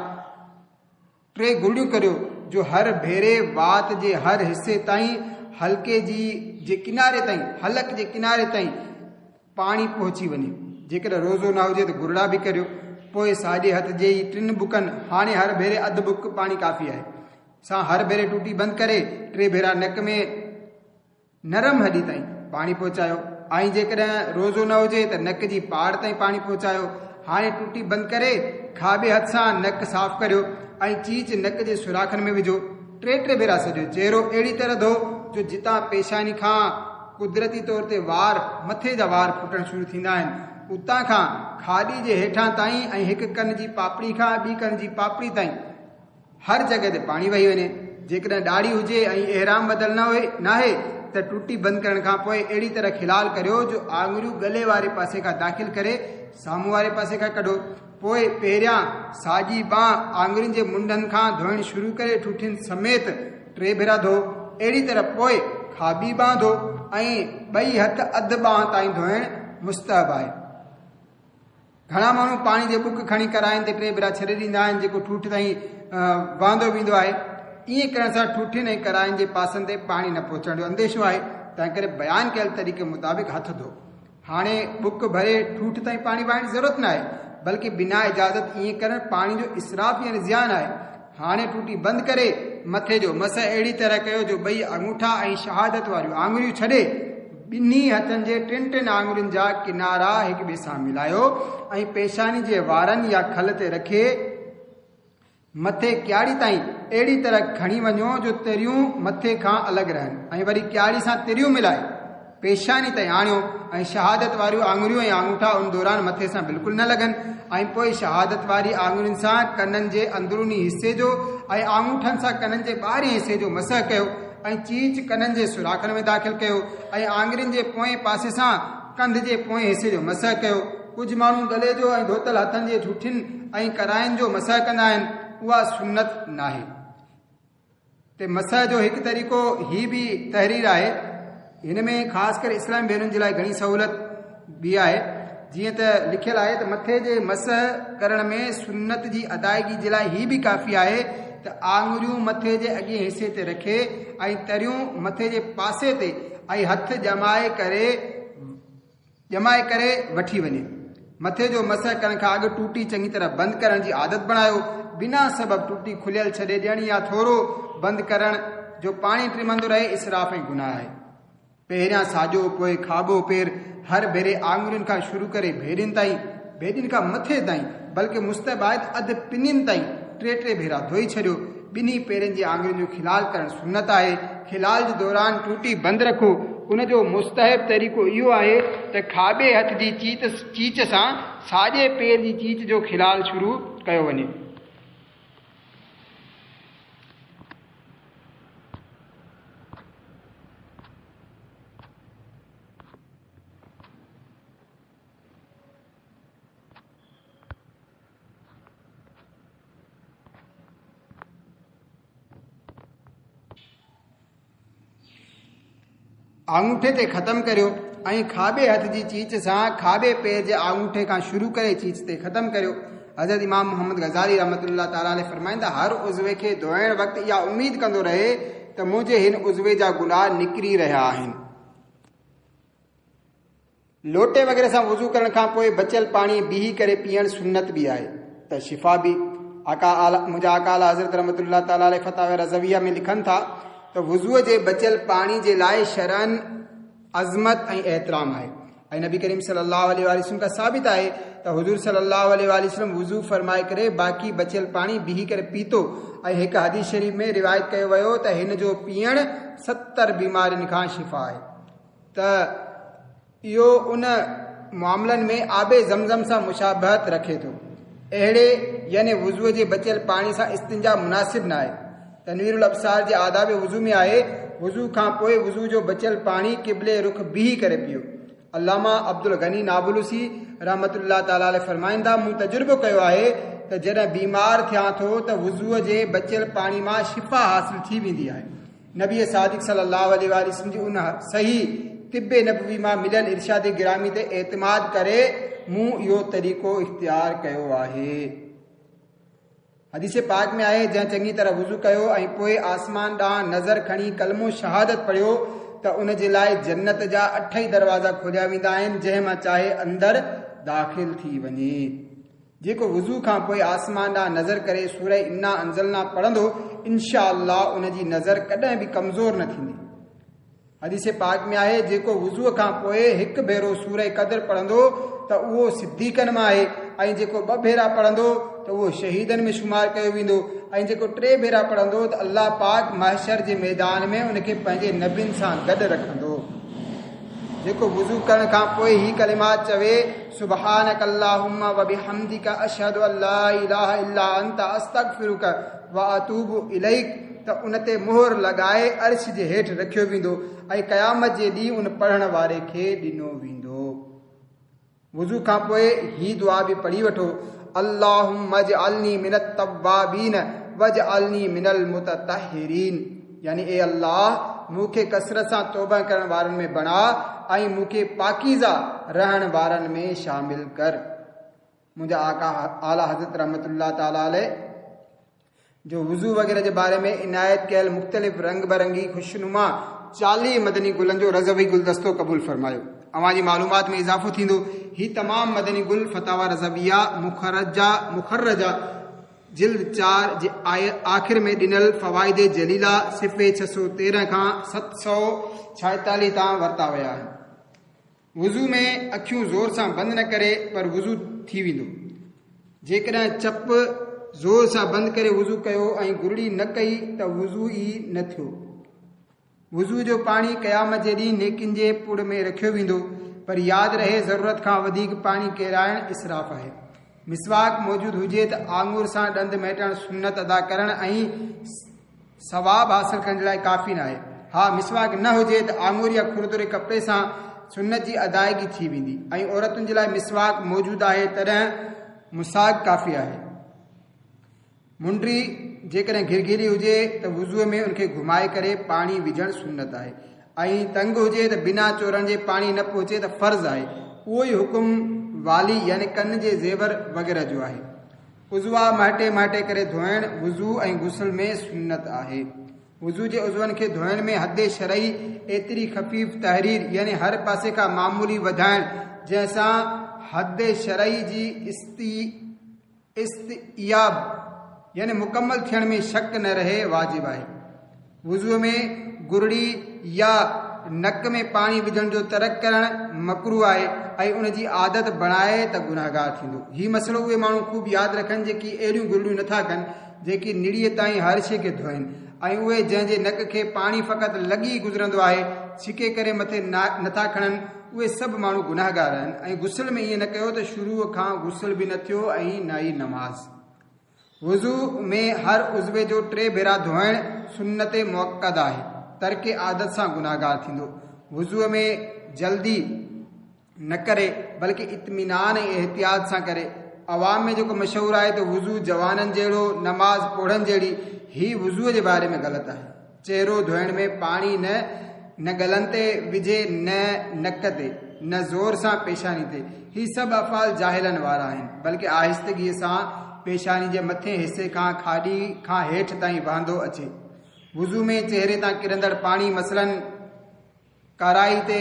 3 गुरड़ियूं करियो जो हर भेरे वात जे हर हिसे ताईं हलक जे किनारे ताईं पाणी पहुची वञे। जेकॾहिं रोज़ो न हुजे त गुरड़ा बि करियो। पोइ साॼे हथ जे 3 बुकनि, हाणे हर भेरे अधु बुक पाणी काफ़ी आहे, सां हर भेरे टूटी बंदि करे 3 भेरा नक में नरम हॾी ताईं पाणी पहुचायो। ऐं जेकॾहिं रोज़ो न हुजे त नक जी पाड़ ताईं पाणी पहुचायो। हाणे टूटी बंदि करे खाॿे हथ सां नक साफ़ करियो ऐं चीच नक जे सुराखनि में विझो। 3 भेरा सॼो चेहरो अहिड़ी तरह धो जो जितां पेशानी खां कुदरती तौर ते मथे जा वार फुटणु शुरू थींदा आहिनि, उतां खां खाॾी जे हेठां ताईं ऐं हिकु कन जी पापड़ी खां ॿी कन जी पापड़ी ताईं हर जॻह ते पाणी वही वञे। जेकॾहिं ॾाढ़ी हुजे ऐं एहराम बदल न आहे त टूटी बंदि करण खां पोइ अहिड़ी तरह खिलाल करियो जो आङुरियूं गले वारे पासे खां दाख़िल करे साम्हूं वारे पासे खां कढो। पोइ पहिरियां साॼी बांह आङुरियुनि जे मुंडनि खां धोइण शुरू करे ठूठियुनि समेत 3 भेरा धो। अहिड़ी तरह पोइ खाॿी बांह धो ऐं ॿई हथ अधु बांह ताईं धोइण मुस्तहब आहे। घणा माण्हू पाणी जे बुक खणी कराइनि ते 3 भेरा छॾे ॾींदा आहिनि, जेको ठूठ ताईं वांदो वेंदो आहे। ईअं करण सां ठूठियुनि ऐं कराइनि जे पासनि ते पाणी न पहुचण जो अंदेशो आहे। तंहिं करे बयानु कयल तरीक़े मुताबिक़ हथ धो। हाणे बुक भरे ठूठ ताईं पाणी वाइण जी ज़रूरत न आहे, बल्कि बिना इजाज़त ईअं करणु पाणी जो इसराफ़ या ज़ियान आहे। हाणे टूटी बंदि करे मथे जो मस अहिड़ी तरह कयो जो 2 अंगूठा ऐं शहादत वारियूं आङुरियूं छॾे ॿिन्ही हथनि जे 3 आङुरियुनि जा किनारा हिक ॿिए सां मिलायो ऐं पेशानी जे वारनि या खल ते रखे मथे क्यारी ताईं अहिड़ी तरह खणी वञो जो तरियूं मथे खां अलॻि रहनि ऐं वरी क्यारी सां तरियूं मिलाए पेशानी ताईं आणियो ऐं शहादत वारियूं आङुरियूं ऐं आङूठा उन दौरान मथे सां बिल्कुलु न लॻनि ऐं पोइ शहादत वारी आङुरियुनि सां कननि जे अंदरूनी हिसे जो ऐं आङूठनि सां कननि जे ॿाहिरीं हिसे जो मसह कयो ऐं चीच कननि जे सुराखनि में दाख़िल कयो ऐं आङुरियुनि जे पोएं पासे सां कंध जे पोएं हिसे जो मसह कयो। कुझु माण्हू गले जो ऐं धोतल हथनि जे ठूठियुनि ऐं कराइनि जो मसह कंदा आहिनि, उहा सुन्नत नाहे। ते मसह जो हिकु तरीक़ो ही बि तहरीर आहे। हिन में ख़ासि करे इस्लामी भेनरुनि जे लाइ घणी सहूलियत बि आहे। जीअं त लिखियलु आहे त मथे जे मसह करण में सुन्नत जी अदायगी जे लाइ ही बि काफ़ी आहे त आङुरियूं मथे जे अॻिए हिसे ते रखे ऐं तरियूं मथे जे पासे ते ऐं हथ ॼमाए करे वठी वञे। मथे जो मसह करण खां अॻु टूटी चङी तरह बंदि करण जी आदत बणायो। बिना सबब टूटी खुलियल छॾे ॾियणी या थोरो बंदि करण जो पाणी टिमंदो रहे इसराफ़ ऐं गुनाह आहे। पहिरियां साॼो पोइ खाॿो पेर हर भेरे आङुरियुनि खां शुरू करे भेॾियुनि खां मथे ताईं बल्कि मुस्तबाद अधु पिनियुनि ताईं टे भेरा धोई छॾियो। ॿिन्ही पेरनि जी आङुरियुनि जो खिलाल करणु सुन्नत आहे। खिलाल जे दौरान टूटी बंदि रखो। उन जो मुस्तहब तरीक़ो इहो आहे त खाॿे हथ जी चीच सां साॼे पेर जी चीच जो खिलाल शुरू कयो वञे। आंगूठे ते ख़त्म करियो ऐं खाॿे हथ जी चीच सां खाॿे पेर जे आंगूठे खां शुरू करे चीच ते ख़त्म करियो। हज़रत इमाम मोहम्मद गज़ाली रहमतुल्लाह ताला अलैहि फरमाईंदा, हर उज़वे खे धोइण वक़्तु इहा उमीद कंदो रहे त मुंहिंजे हिन उज़वे जा गुनाह निकिरी रहिया आहिनि। लोटे वग़ैरह सां वुज़ू करण खां पोइ बचियल पाणी बीही करे पीअणु सुन्नत बि आहे त शिफ़ा बि। मुंहिंजा आका आला हज़रत रहमतुल्लाह ताला अलैहि फतावा रज़विया में लिखनि था त वुज़ूअ जे बचियल पाणी जे लाइ शरअन अज़मत ऐं एहतराम आहे। ऐं नबी करीम सल्लल्लाहु अलैहि वसल्लम खां साबित आहे त हुज़ूर सल्लल्लाहु अलैहि वसल्लम वुज़ू फरमाए करे बाक़ी बचियल पाणी बीही करे पीतो। ऐं हिकु हदीस शरीफ़ में रिवायत कयो वियो त हिन जो पीअणु 70 बीमारियुनि खां शिफ़ा आहे। त इहो उन मामलनि में आबे ज़मज़म सां मुशाबहत रखे थो। अहिड़े यानी वुज़ूअ जे बचियल पाणी सां इस्तिंजा मुनासिब न आहे। तनवीरुल अब्सार जे आदाब वुज़ू में आहे, वुज़ू खां पोइ वुज़ू जो बचियल पाणी क़िबले रुख बीही करे पियो। अल्लामा अब्दुल गनी नाबुलूसी रहमतुल्लाह ताला अलैहि फरमाईंदा, मूं तजुर्बो कयो आहे त जॾहिं बीमार थियां थो त वुज़ूअ जे बचियल पाणी मां शिफ़ा हासिल थी वेंदी आहे। नबी सादिक सल्लल्लाहु अलैहि वसल्लम जी उन सही तिब्बे नबवी मां मिलियल इरशाद गिरामी ते एतमाद करे मूं इहो तरीक़ो इख्तियार कयो आहे। हदीस पाक में आहे, जंहिं चङी तरह वुज़ू कयो ऐं पोइ आसमान ॾांहुं नज़र खणी कलमो शहादत पढ़ियो त उन जे लाइ जन्नत जा 8 ई दरवाज़ा खोलिया वेंदा आहिनि, जंहिं मां चाहे अंदरि दाख़िल थी वञे। जेको वुज़ू खां पोइ आसमान ॾांहुं नज़र करे सूरह इन्ना अंज़लना पढ़ंदो, इंशा अल्लाह उन जी नज़र कॾहिं बि कमज़ोर न थींदी। हदीस पाक में आहे, जेको वुज़ूअ खां पोइ हिकु भेरो सूरह क़दर पढ़ंदो त उहो सिद्दीक़नि मां आहे, ऐं जेको 2 भेरा पढ़ंदो त उहो शहीदनि में शुमार कयो वेंदो, ऐं जेको 3 भेरा पढ़ंदो त अल्लाह पाक महशर जे मैदान में उनखे पंहिंजे नबियुनि सां गॾु रखंदो। जेको वुज़ू करण खां पोइ ही कलिमात चवे, सुबहानक अल्लाहुम्मा व बिहम्दिका अशहदु अल्ला इलाहा इल्ला अंता अस्तगफिरुका व अतूबु इलैक, त उन ते मोहर लॻाए अर्श जे हेठि रखियो वेंदो ऐं क़यामत जे ॾींहुं उन पढ़ण वारे खे ॾिनो वेंदो। वुज़ू खां पोइ ही दुआ बि पढ़ी वठो, अल्लाहुम्मा जअलनी मिनत तव्वाबीन वजअलनी मिनल मुततहिरीन, यानी ए अल्लाह मूंखे कसरत सां तौबा करण वारनि में बणा ऐं मूंखे पाकीज़ा रहण वारनि में शामिल कर। मुंहिंजा आका आला हज़रत रहमतुल्लाह ताला अलैहि जो वुज़ू वग़ैरह जे बारे में इनायत कयल मुख़्तलिफ़ रंग बरंगी खुशनुमा 40 मदनी गुलनि जो रज़वी गुलदस्तो क़बूल फरमायो। अवां जी मालूमात में इज़ाफ़ो थींदो। ही तमाम मदनी गुल फतावा रज़विया मुखर्रजा जिल्द 4 जे आख़िर में ॾिनल फ़वाइद जलीला सिफ़े 613 खां 746 तां वरिता विया आहिनि। वुज़ू में अखियूं ज़ोर सां बंदि न करे पर वुज़ू थी वेंदो। जेकॾहिं चप ज़ोर सां बंदि करे वुज़ू कयो ऐं गुरड़ी न कई त वुज़ू ई न थियो। वुज़ू जो पाणी क़यामत जे ॾींहुं नेकिन जे पुड़ में रखियो वेंदो, पर यादि रहे ज़रूरत खां वधीक पाणी केराइण इसराफ़ आहे। मिसवाक मौजूदु हुजे त आंगूर सां ॾंद मेटणु सुन्नत अदा करणु ऐं सवाब हासिल करण जे लाइ काफ़ी न आहे। हा, मिसवाक न हुजे त आंगूर या खुरदुरे कपिड़े सां सुन्नत जी अदायगी थी वेंदी, ऐं औरतुनि जे लाइ मिसवाक मौजूदु आहे तॾहिं मुसाक काफ़ी आहे। मुंडी जेकॾहिं घिरघिरी हुजे त वुज़ूअ में उनखे घुमाए करे पाणी विझणु सुन्नत आहे, ऐं तंग हुजे त बिना चोरनि जे पाणी न पहुचे त फ़र्ज़ आहे। उहो ई हुकुम वाली यानी कन जे ज़ेवर वग़ैरह जो आहे। उज़वा महटे करे धोइण वुज़ू ऐं गुस्ल में सुन्नत आहे। वुज़ू जे उज़वनि खे धोइण में हद शरई एतिरी ख़फ़ीफ़ तहरीर यानी हर पासे खां मामूली वधाइण, जंहिंसां हद शरई जी इस्तियाब यानी मुकम्मल थियण में शक न रहे वाजिब आहे। वुज़ूअ में गुरड़ी या नक में पाणी विझण जो तर्क करणु मकरू आहे ऐं उन जी आदत बणाए त गुनाहगार थींदो। हीउ मसइलो उहे माण्हू ख़ूब यादि रखनि जेकी अहिड़ियूं गुरड़ियूं नथा कनि जेकी निड़ीअ ताईं हर शइ खे धोइनि, ऐं उहे जंहिंजे नक खे पाणी फ़क़ति लॻी गुज़रंदो आहे छिके करे मथे नथा खणनि, उहे सभु माण्हू गुनाहगार आहिनि। ऐं गुस्ल में ईअं न कयो त शुरूअ खां गुस्ल बि न थियो ऐं न ई नमाज़। वुज़ू में हर उज़वे जो 3 भेरा धोइणु सुन्नत मुअक्कद आहे, तर्क आदत सां गुनाहगार थींदो। वुज़ूअ में जल्दी न करे बल्कि इत्मीनान ऐं एहतियात सां करे। अवाम में जेको मशहूरु आहे त वुज़ू जवाननि जहिड़ो नमाज़ पोढ़नि जहिड़ी, ही वुज़ूअ जे बारे में ग़लति आहे। चहिरो धोइण में पाणी न गलनि ते विझे, न नक ते, न ज़ोर सां पेशानी ते। ही सभु अफ़ाल जाहिलनि वारा आहिनि, बल्कि आहिस्तगीअ सां पेशानी जे मथे हिसे खां खाड़ी खां हेठि ताईं वहंदो अचे। वुज़ू में चेहरे तां किरंदड़ पाणी मसलन कराई ते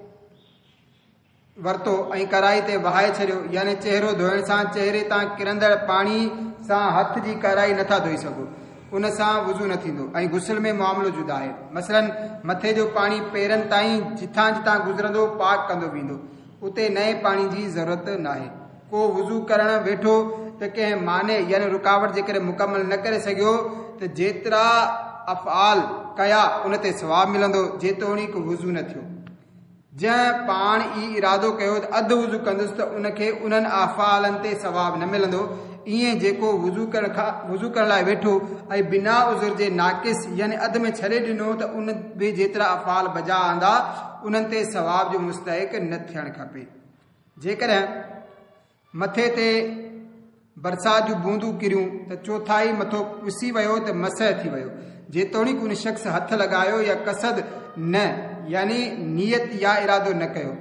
वरतो ऐं कराई ते वहाए छॾियो, यानी चेहरो धोइण सां चेहरे तां किरंदड़ पाणी सां हथ जी कराई नथा धोई सघो, उन सां वुज़ू न थींदो। ऐं गुस्ल में मामिलो जुदा आहे। मसलन मथे जो पाणी पेरनि ताईं जिथां जिथां गुज़रंदो पाक कंदो वेंदो, उते नए पाणी जी ज़रूरत न आहे। को वुज़ू करणु वेठो त कंहिं माने यानी रुकावट जे करे मुकमल न करे सघियो त जेतिरा अफ़आल कया उन ते सवाब मिलंदो जेतोणीक वुज़ू न थियो। जंहिं पाण ई इरादो कयो त अधु वुज़ू कंदुसि त उनखे उन्हनि अफ़आलनि ते सवाब न मिलंदो। ईअं जेको वुज़ू करण लाइ वेठो ऐं बिना उज़ुर जे नाक़िस यानी अधु में छॾे ॾिनो त उन बि जेतिरा अफ़आल बजा आंदा उन्हनि ते सवाब जो मुस्तहिक न थियणु खपे। जेकॾहिं मथे ते बरसात जूं बूंदूं किरियूं त चोथाई मथो पुसी वियो त मसह थी वियो, जेतोणीक उन शख़्स हथ लॻायो या कसद न यानी नियत या इरादो न कयो।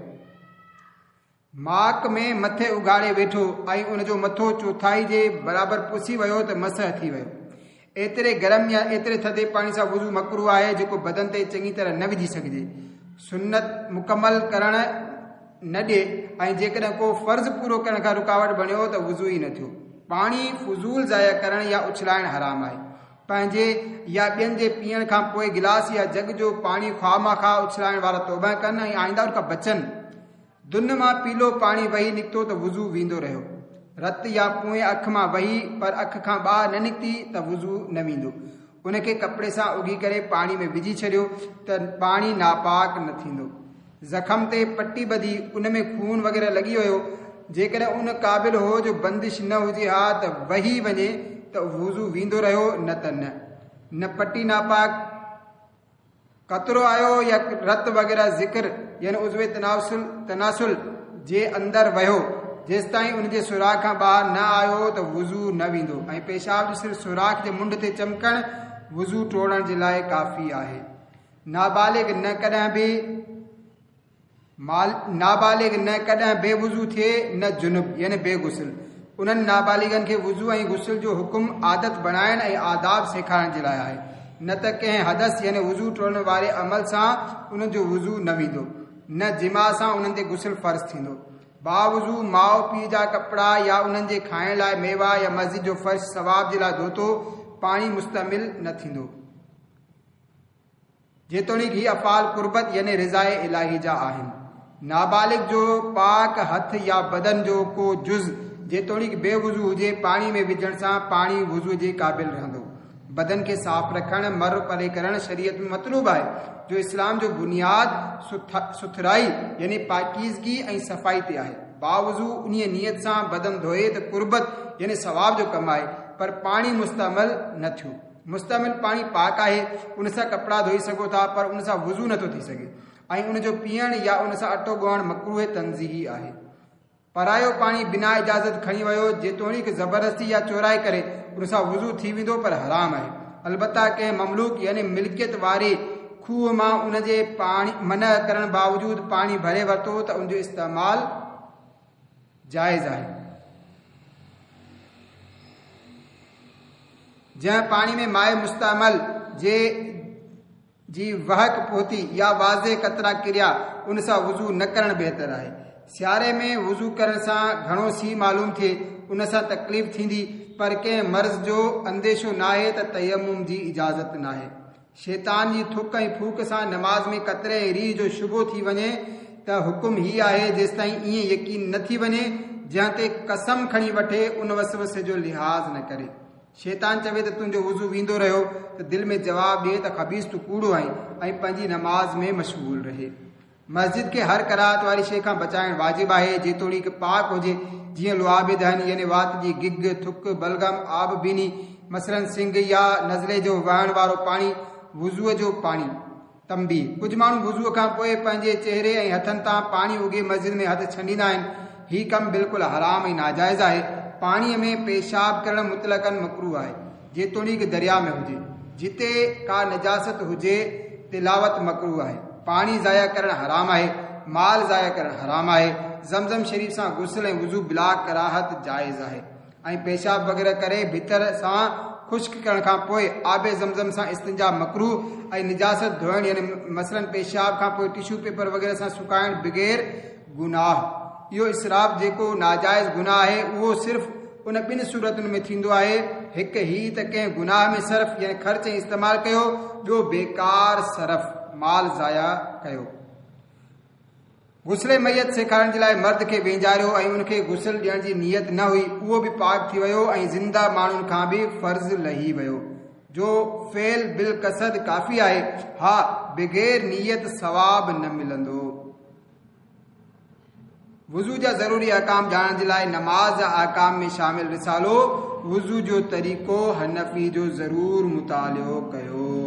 माक में मथे उघाड़े वेठो ऐं उनजो मथो चोथाई जे बराबरि पुसी वियो त मसह थी वियो। एतिरे गरम या एतिरे थधे पाणी सां वुज़ू मकरू आहे जेको बदन ते चङी तरह न विझी सघिजे। सुन्नत मुकमल करणु न ॾिए ऐं जेकॾहिं को फ़र्ज़ पूरो करण खां रुकावट बणियो त वुज़ू ई न थियो। पाणी फुज़ूल ज़ाया करणु या उछलाइणु हराम आहे। पंहिंजे या ॿियनि जे पीअण खां पोइ गिलास या जग जो पाणी ख़्वामाख़्वा उछलाइण वारा तौबा कनि ऐं आईंदा उन खां बचनि। दुन मां पीलो पाणी वही निकितो त वुज़ू वेंदो रहियो। रत या पोइ अख मां वही पर अख खां ॿाहिरि न निकिती त वुज़ू न वेंदो। उनखे कपिड़े सां उगी करे पाणी में विझी छॾियो त पाणी नापाक न थींदो। ज़ख़म ते पटी ॿधी उन में खून वग़ैरह लॻी वियो, जेकॾहिं उन क़ाबिल हो जो बंदिश न हुजे हा त वही वञे त वुज़ू वेंदो रहियो, न त न पटी नापाक कतरो आयो या रत वग़ैरह ज़िक्र यानी उज़्वे तनासुल जे अंदरि वियो जेसिताईं उनजे सुराख खां ॿाहिरि न आयो त वुज़ू न वेंदो। ऐं पेशाब जो सिर्फ़ु सुराख जे मुंड ते चमकणु वुज़ू टोड़ण जे लाइ काफ़ी आहे। नाबालिग न कॾहिं बेवुज़ू थिए न जुनुब यानी बेगुस्ल। उन्हनि नाबालिगनि खे वुज़ू ऐं गुस्ल जो हुकुम आदत बणाइण ऐं आदाब सेखारण जे लाइ आहे, न त कंहिं हदस यानी वुज़ू टोड़ण वारे अमल सां उन्हनि जो वुज़ू न वेंदो, न जिमा सां उन्हनि ते गुस्ल फ़र्ज़ थींदो। बावुज़ू माउ पीउ जा कपिड़ा या उन्हनि जे खाइण लाइ मेवा या मस्जिद जो फ़र्श सवाब जे लाइ धोतो पाणी मुस्तमिल न थींदो, जेतोणीक ही अफ़ाल कुर्बत यानी रिज़ाए इलाही जा आहिनि। नाबालिग जो पाक हथ या बदन जो को जुज़ जेतोणीक बेवुज़ू हुजे पाणी में विझण सां पाणी वुज़ू जे क़ाबिल रहंदो। बदन खे साफ़ रखणु मर परे करणु शरीयत में मतलूब आहे, जो इस्लाम जो बुनियाद सुथराई यानी पाकीज़गी ऐं सफ़ाई ते आहे। बावुज़ू उन नियत सां बदन धोए त कुर्बत यानी सवाब जो कमु आहे, पर पाणी मुस्तमिल न थियो। मुस्तमिल पाणी पाक आहे, उन सां कपिड़ा धोई सघो था, पर उन सां वुज़ू नथो थी सघे ऐं उन जो पीअण या उन सां अटो ॻोहणु मकरूह तंज़ीही आहे। परायो पाणी बिना इजाज़त खणी वियो जेतोणीक ज़बरदस्ती या चोराए करे उन सां वुज़ू थी वेंदो, पर हराम आहे। अलबत्ता कंहिं ममलूक यानी मिल्कियत वारे खूह मां उन जे पाणी मना करण बावजूद पाणी भरे वरितो त उनजो इस्तेमाल जाइज़ आहे। जंहिं पाणी में माए मुस्तमल जी वहक पहुती या वाज़े कतरा किरिया उन सां वुज़ू न करणु बहितर आहे। सियारे में वुज़ू करण सां घणो सी मालूम थिए, उन सां तकलीफ़ थींदी, पर कंहिं मर्ज़ जो अंदेशो न आहे त तयम्मुम जी इजाज़त न आहे। शैतान जी थुक ऐं फूक सां नमाज़ में कतरे रीह जो शुबो थी वञे त हुकुम ही आहे जेसिताईं ईअं यकीन न थी वञे जंहिं ते कसम खणी वठे उन वसवसे जो लिहाज़ न करे। शैतान चवे त तुंहिंजो वुज़ू वींदो रहियो त दिलि में जवाबु ॾिए त ख़बीस तूं कूड़ो आहीं ऐं पंहिंजी नमाज़ में मशगूल रहे। मस्जिद खे हर कराहत वारी शइ खां बचाइण वाजिबु आहे जेतोणीक पाक हुजे, जीअं लुआब दहन यानी वात जी गिग, थुक, बलगम, आब बीनी मसलन सिंग या नज़ले जो वहण वारो पाणी, वुज़ूअ जो पाणी। तंबी कुझु माण्हू वुज़ूअ खां पोइ पंहिंजे चेहरे ऐं हथनि तां पाणी उगे मस्जिद में हथ छंडींदा आहिनि। हीउ कमु बिल्कुलु हराम ऐं नाजाइज़ आहे। पाणीअ में पेशाब करणु मुतलकन मकरूह आहे जेतोणीक दरिया में हुजे। जिते का नजासत हुजे तिलावत मकरूह आहे। पाणी ज़ाया करणु हराम आहे। माल ज़ाया करणु हराम आहे। ज़मज़म शरीफ़ सां गुस्ल ऐं वुज़ू बिला कराहत जाइज़ आहे ऐं पेशाब वग़ैरह करे भितर सां खुश्क करण खां पोइ आबे ज़मज़म सां इस्तिंजा मकरूह ऐं निजासत धोइण यानी मसलन पेशाब खां पोइ टिशू पेपर वग़ैरह सां सुकाइण बग़ैर गुनाह। इहो इसराफ़ जेको नाजाइज़ गुनाह आहे उहो सिर्फ़ उन ॿिनि सूरतुनि में थींदो आहे। हिकु ही त कंहिं गुनाह में सर्फ़ यानी ख़र्च ऐं इस्तेमालु कयो, ॿियो बेकार सर्फ़ माल ज़ाया कयो। गुस्ले मैयत सेखारण जे लाइ मर्द खे वेंजारियो ऐं उनखे गुस्ल ॾियण जी नियत न हुई, उहो बि पाक थी वियो ऐं ज़िंदा माण्हुनि खां बि फ़र्ज़ लही वियो। जो फेल बिल कसद काफ़ी आहे। हा, बग़ैर नियत सवाब न मिलंदो। वुज़ू जा ज़रूरी अहकाम ॼाणण जे लाइ नमाज़ जा अहकाम में शामिल रिसालो वुज़ू जो तरीक़ो हनफ़ी जो ज़रूर मुतालियो कयो।